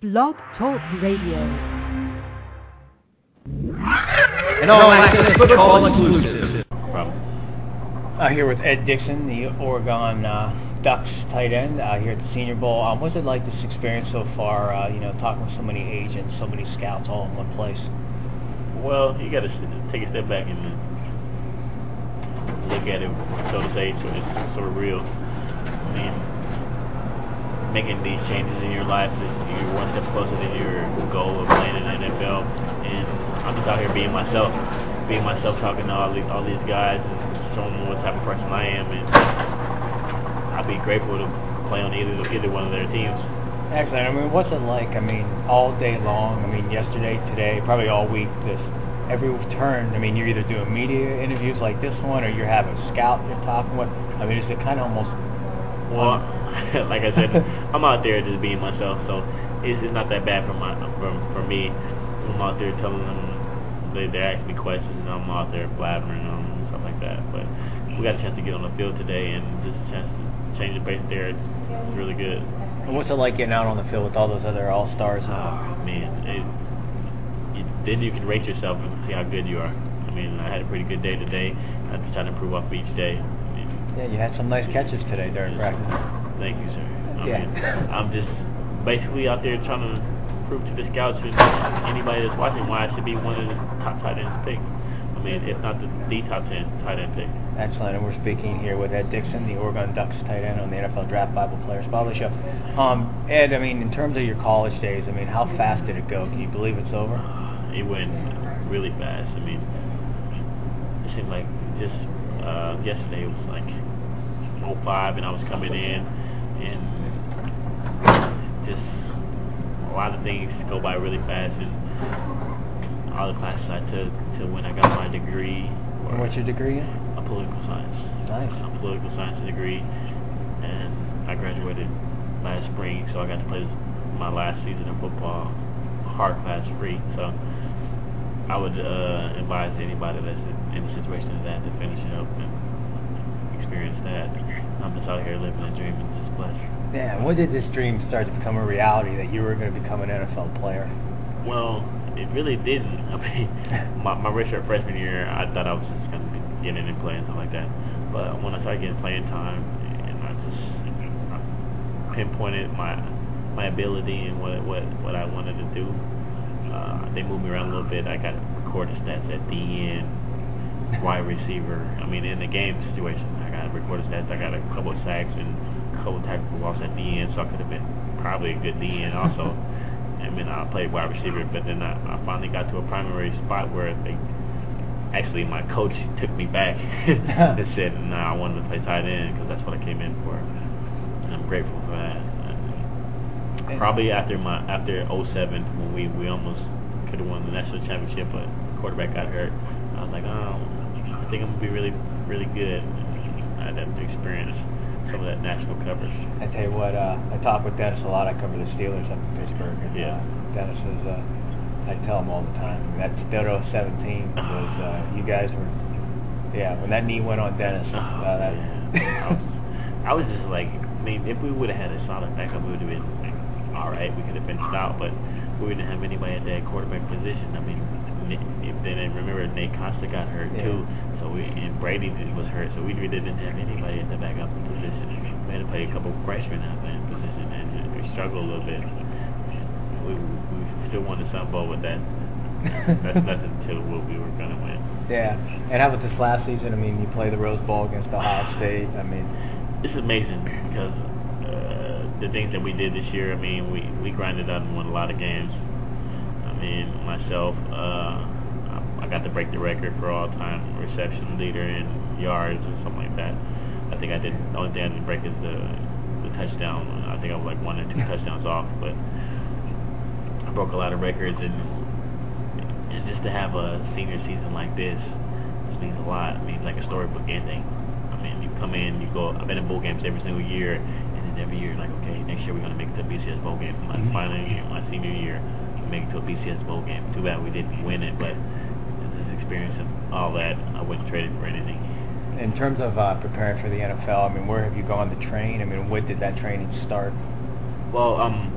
Blog Talk Radio. An all-access football exclusive. Here with Ed Dickson, the Oregon Ducks tight end, here at the Senior Bowl. What's it like, this experience so far, talking with so many agents, so many scouts all in one place? Well, you got to take a step back and look at it, so to say, it's sort of real. I mean, making these changes in your life, you're one step closer to your goal of playing in the NFL. And I'm just out here being myself, talking to all these guys and showing them what type of person I am. And I'd be grateful to play on either one of their teams. Excellent. I mean, what's it like? I mean, all day long. I mean, yesterday, today, probably all week. Every turn. I mean, you're either doing media interviews like this one, or you're having a scout you're talking with. I mean, is it kind of almost? Well, like I said, I'm out there just being myself, so it's not that bad for me. I'm out there telling them, they ask me questions, and I'm out there blabbering on them and stuff like that. But we got a chance to get on the field today, and just a chance to change the pace there. It's really good. And what's it like getting out on the field with all those other all-stars? Man, then you can rate yourself and see how good you are. I mean, I had a pretty good day today. I'm just trying to improve off each day. Yeah, you had some nice catches today during practice. Thank you, sir. I'm just basically out there trying to prove to the scouts and anybody that's watching why I should be one of the top tight ends pick. I mean, if not the top 10 tight end pick. Excellent, and we're speaking here with Ed Dickson, the Oregon Ducks tight end on the NFL Draft Bible Players Bible Show. Ed, I mean, in terms of your college days, I mean, how fast did it go? Can you believe it's over? It went really fast. I mean, it seemed like just yesterday it was like 05 and I was coming in, and just a lot of things go by really fast, and all the classes I took to when I got my degree. And what's your degree in? A political science. Nice. A political science degree, and I graduated last spring, so I got to play my last season of football hard class free. So I would advise anybody that's in a situation of that to finish it up and experience that. I'm just out here living a dream, and it's a pleasure. Yeah, and when did this dream start to become a reality that you were going to become an NFL player? Well, it really didn't. I mean, my redshirt freshman year, I thought I was just going to be getting in and playing, something like that. But when I started getting playing time, and I pinpointed my ability and what I wanted to do, they moved me around a little bit. I got recorded stats at DN, wide receiver. I mean, in the game situation, I got recorded stats. I got a couple of sacks and a couple of tackles lost at DN, so I could have been probably a good DN also. I mean, I played wide receiver, but then I finally got to a primary spot where my coach took me back and said, I wanted to play tight end because that's what I came in for. And I'm grateful for that. Probably after 07, when we almost could have won the national championship, but quarterback got hurt. I was like, I think I'm gonna be really, really good. I had to experience some of that national coverage. I tell you what, I talk with Dennis a lot. I cover the Steelers up in Pittsburgh. And, Dennis is, I tell him all the time, that Steelers 17 was, you guys were, when that knee went on Dennis. I was just like, I mean, if we would have had a solid backup, we would have been all right. We could have finished out, but we didn't have anybody at that quarterback position. I mean, remember Nate Costa got hurt too, and Brady was hurt, so we really didn't have anybody at the backup position. We had to play a couple of freshmen at that position, and we struggled a little bit. We still won the Sun Bowl with that. That's nothing to what we were going to win. Yeah, and how about this last season? I mean, you play the Rose Bowl against Ohio State. I mean, it's amazing because the things that we did this year. I mean, we grinded out and won a lot of games. I mean, myself, I got to break the record for all-time reception leader in yards or something like that. I think I did. The only thing I didn't break is the touchdown. I think I was like 1 or 2 touchdowns off, but I broke a lot of records, and just to have a senior season like this means a lot. It means like a storybook ending. I mean, you come in, you go. I've been in bowl games every single year, and then every year, like, okay, next year we're gonna make it to a BCS bowl game. Finally, my senior year, we make it to a BCS bowl game. Too bad we didn't win it, but this experience and all that, I wouldn't trade it for anything. In terms of preparing for the NFL, I mean, where have you gone to train? I mean, when did that training start? Well,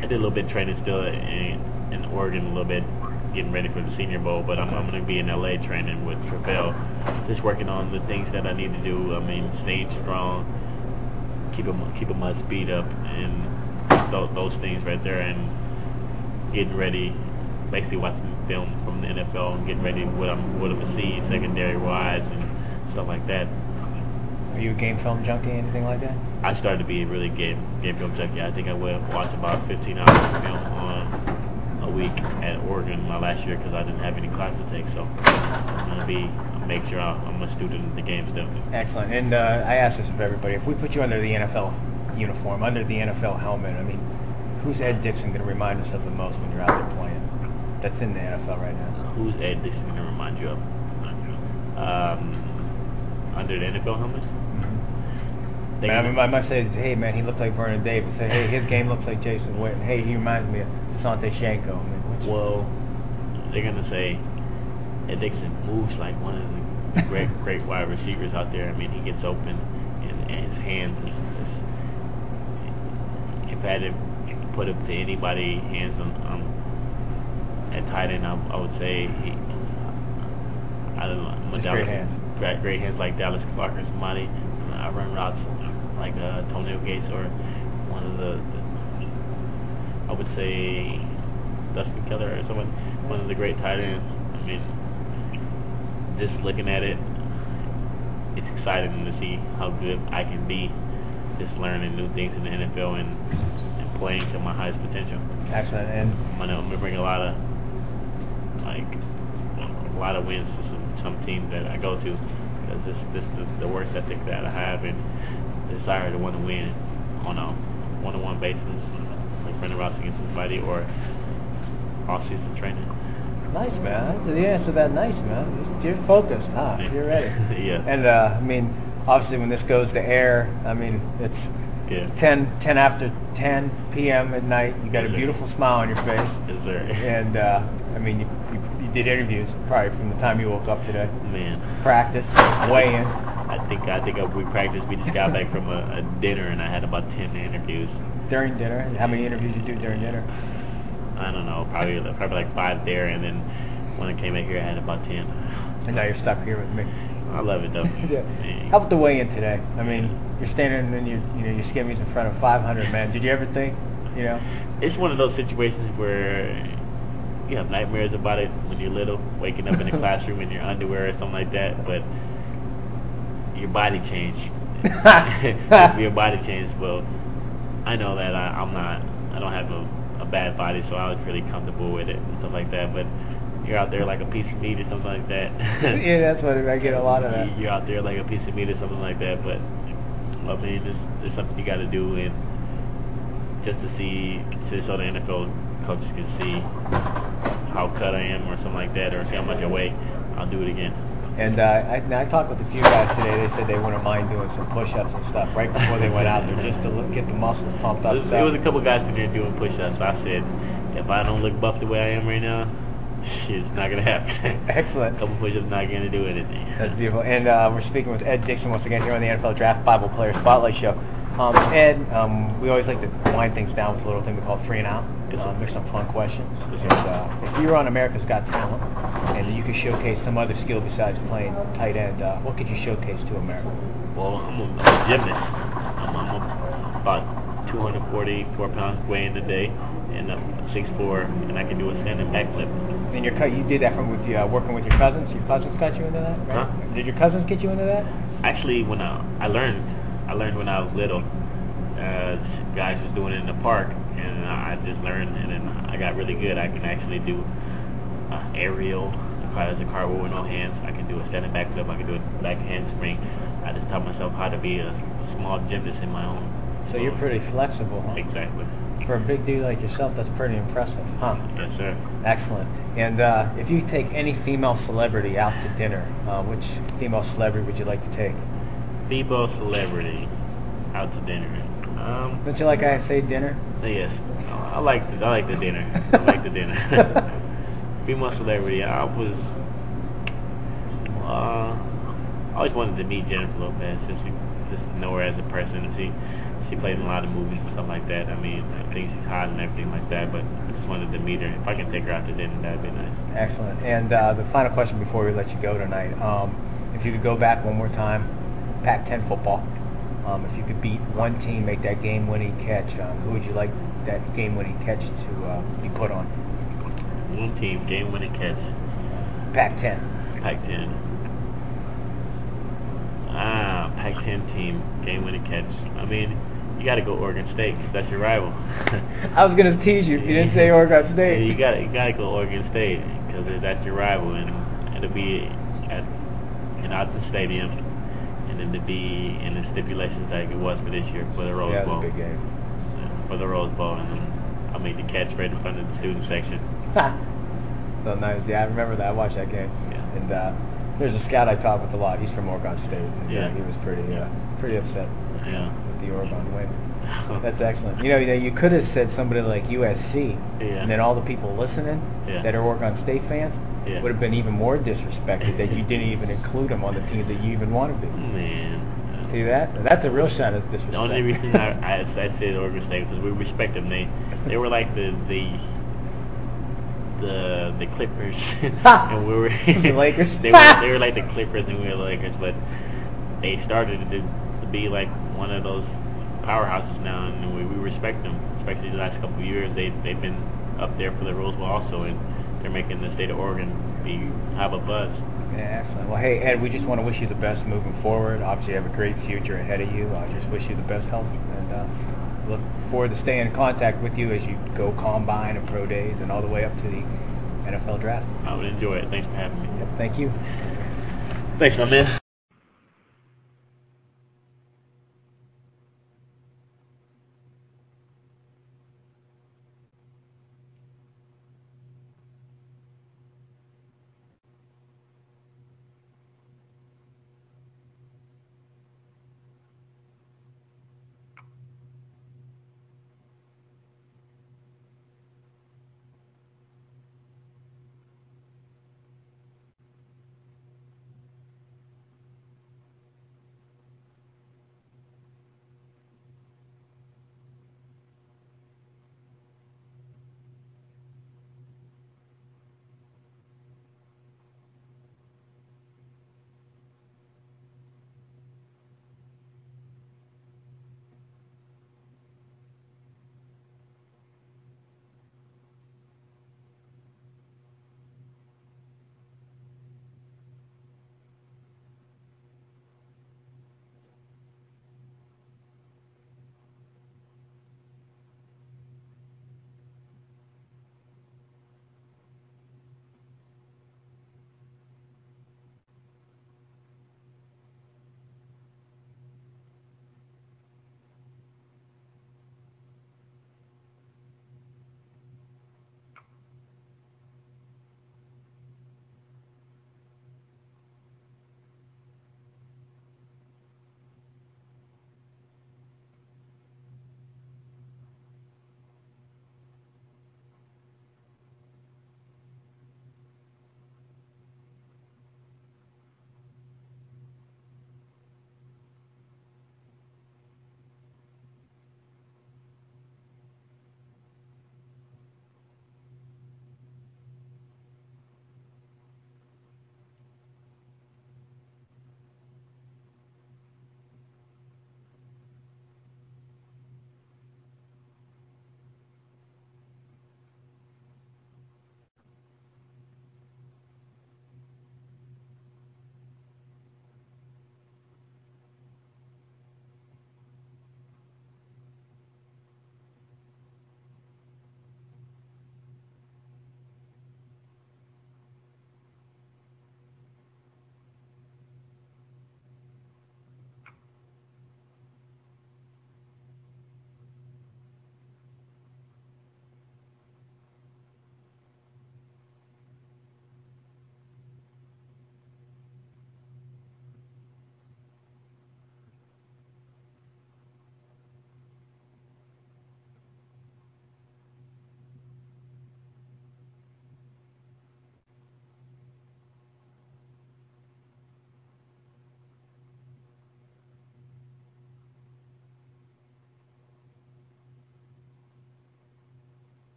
I did a little bit of training still in Oregon, a little bit getting ready for the Senior Bowl, but I'm going to be in LA training with Travell, just working on the things that I need to do. I mean, staying strong, keep my speed up, and those things right there, and getting ready, basically watching film from the NFL and getting ready what I'm going to see secondary wise and stuff like that. Are you a game film junkie, anything like that? I started to be a really game film junkie. I think I would watch about 15 hours of film on a week at Oregon my last year because I didn't have any class to take. So I'm going to make sure I'm a student of the game still. Excellent. And I ask this of everybody. If we put you under the NFL uniform, under the NFL helmet, I mean, who's Ed Dickson going to remind us of the most when you're out there playing? That's in the NFL right now. Who's Ed Dickson going to remind you of? Under the NFL helmet? Man, I might say, hey, man, he looked like Vernon Davis. Say, hey, his game looks like Jason Witten. Hey, he reminds me of Asante Shanko. I mean, well, they're going to say Ed Dickson moves like one of the great wide receivers out there. I mean, he gets open, and his hands is if I had to put it to anybody hands on at tight end, I would say I don't know. Great hands. Great hands like Dallas Clark or somebody. I run routes like Tony Gates or one of the I would say Dustin Keller or someone, one of the great tight ends. I mean, just looking at it, it's exciting to see how good I can be, just learning new things in the NFL and playing to my highest potential. Excellent. And I'm gonna bring a lot of wins to some teams that I go to. This is the work ethic that I have and the desire to want to win on a one-on-one basis, like running routes against somebody or off-season training. Nice, man. The answer to that, nice, man. You're focused, huh? Yeah. You're ready. Yeah. And I mean, obviously, when this goes to air, I mean, it's 10 after 10 p.m. at night. You got a beautiful smile on your face. Yes, sir. And I mean, you did interviews probably from the time you woke up today. Man. Practice, weigh in. I think we practiced. We just got back from a dinner, and I had about 10 interviews. During dinner? How many interviews you do during dinner? I don't know, probably like 5 there, and then when I came back here, I had about 10. And now you're stuck here with me. I love it though. Yeah. How about the weigh-in today? I mean, you're standing and your skimmies in front of 500 men. Did you ever think, It's one of those situations where you have nightmares about it when you're little, waking up in the classroom in your underwear or something like that, but your body changed. Your body changed. Well, I know that I don't have a bad body, so I was really comfortable with it and stuff like that, but you're out there like a piece of meat or something like that. Yeah, that's what I get a lot of that. You're out there like a piece of meat or something like that, but I mean, there's something you got to do, and just so the NFL coaches can see how cut I am or something like that, or see how much I weigh, I'll do it again. And I talked with a few guys today. They said they wouldn't mind doing some push-ups and stuff right before they went out there, just to get the muscles pumped up. There was a couple guys in there doing push-ups. I said, if I don't look buff the way I am right now, shit's not gonna happen. Excellent. A couple push-ups not gonna do anything. That's beautiful. And we're speaking with Ed Dickson once again here on the NFL Draft Bible Player Spotlight Show. Ed, we always like to wind things down with a little thing we call 3 and Out. There's some fun questions. And, if you were on America's Got Talent and you could showcase some other skill besides playing tight end, what could you showcase to America? Well, I'm a gymnast. I'm about 244 pounds weighing today, and I'm 6'4", and I can do a standing backflip. And you did that working with your cousins? Your cousins got you into that, right? Huh? Did your cousins get you into that? Actually, when I learned when I was little. Guys was doing it in the park, and I just learned, and then I got really good. I can actually do aerial, as a cartwheel with no hands. I can do a standing backflip. I can do a back handspring. I just taught myself how to be a small gymnast in my own. So you're pretty flexible, huh? Exactly. For a big dude like yourself, that's pretty impressive, huh? Yes, sir. Excellent. And if you take any female celebrity out to dinner, which female celebrity would you like to take? Female celebrity out to dinner. Don't you like I say dinner? Yes. I like the dinner. I like the dinner. Female celebrity. I always wanted to meet Jennifer Lopez, just to know her as a person, and see She played in a lot of movies and stuff like that. I mean, I think she's hot and everything like that, but I just wanted to meet her. If I can take her out to dinner, that'd be nice. Excellent. And the final question before we let you go tonight, if you could go back one more time, Pac-10 football, if you could beat one team, make that game-winning catch, who would you like that game-winning catch to be put on? One team, game-winning catch. Pac-10. Pac-10. Pac-10 team, game-winning catch. I mean, you got to go Oregon State. That's your rival. I was gonna tease you if you didn't say Oregon State. Yeah, you got to go Oregon State because that's your rival, and it'll be at the stadium, and then to be in the stipulations like it was for this year for the Rose Bowl. Yeah, the big game. For the Rose Bowl, and then I'll make the catch right in front of the student section. So nice. Yeah, I remember that. I watched that game. Yeah. And there's a scout I talk with a lot. He's from Oregon State. And, Yeah. he was pretty upset with the Oregon win. That's excellent. You know, you could have said somebody like USC, Yeah. and then all the people listening that are Oregon State fans would have been even more disrespected that you didn't even include them on the team that you even wanted to. Man. See that? That's a real shot of disrespect. The only reason I said Oregon State because we respect them. They were like the Clippers, and we were the Lakers. they were like the Clippers, and we were the Lakers. But they started to be like one of those powerhouses now, and we respect them. Especially the last couple of years, they've been up there for the Rose Bowl also, and they're making the state of Oregon have a buzz. Yeah, excellent. Well, hey, Ed, we just want to wish you the best moving forward. Obviously, you have a great future ahead of you. I just wish you the best health, and look forward to staying in contact with you as you go combine and pro days and all the way up to the NFL draft. I would enjoy it. Thanks for having me. Yep, thank you. Thanks, my man.